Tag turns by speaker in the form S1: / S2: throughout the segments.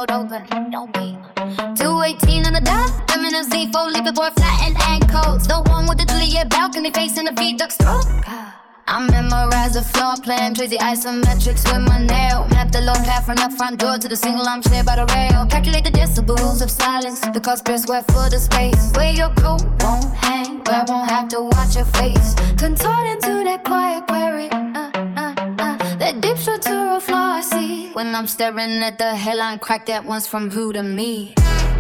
S1: cold open. Don't be 218 on the dot. I'm in a Z4, leave the boy flat and ankles. The one with the Juliet balcony facing the viaduct stroke. I memorize the floor plan, trace the isometrics with my nail. Map the low path from the front door to the single arm chair by the rail. Calculate the decibels of silence, the cost per square foot of space. Where your coat won't hang, where I won't have to watch your face. Contort into that quiet query, that deep structural flaw I see when I'm staring at the hairline crack that once from who to me.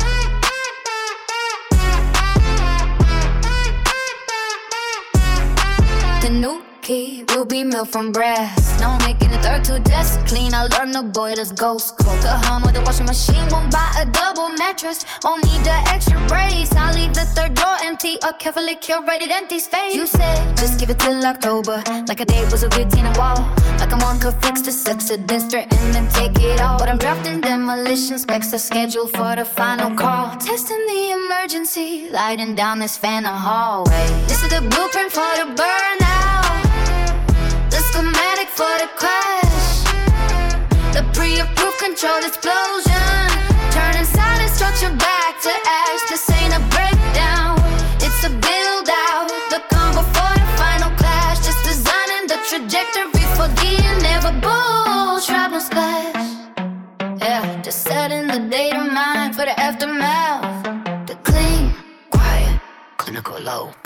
S1: The new key will be milk from brass. No making the third to desk clean. I learned the boy that's ghost cold. The hum with the washing machine. Won't buy a double mattress. Won't need the extra brace. I'll leave the third drawer empty. A carefully curated empty space. You said just give it till October. Like a date was a routine and wall. Like I'm on could fix the accidents, threaten and take it all. But I'm drafting demolition specs. A schedule for the final call. Testing the emergency. Lighting down this phantom hallway. This is the blueprint for the burnout. The schematic for the crash. The pre-approved controlled explosion. Turning silent structure back to ash. This ain't a breakdown, it's a build-out. The calm before the final clash. Just designing the trajectory for the inevitable shrapnel splash. Yeah, just setting the data mind for the aftermath. The clean, quiet, clinical low.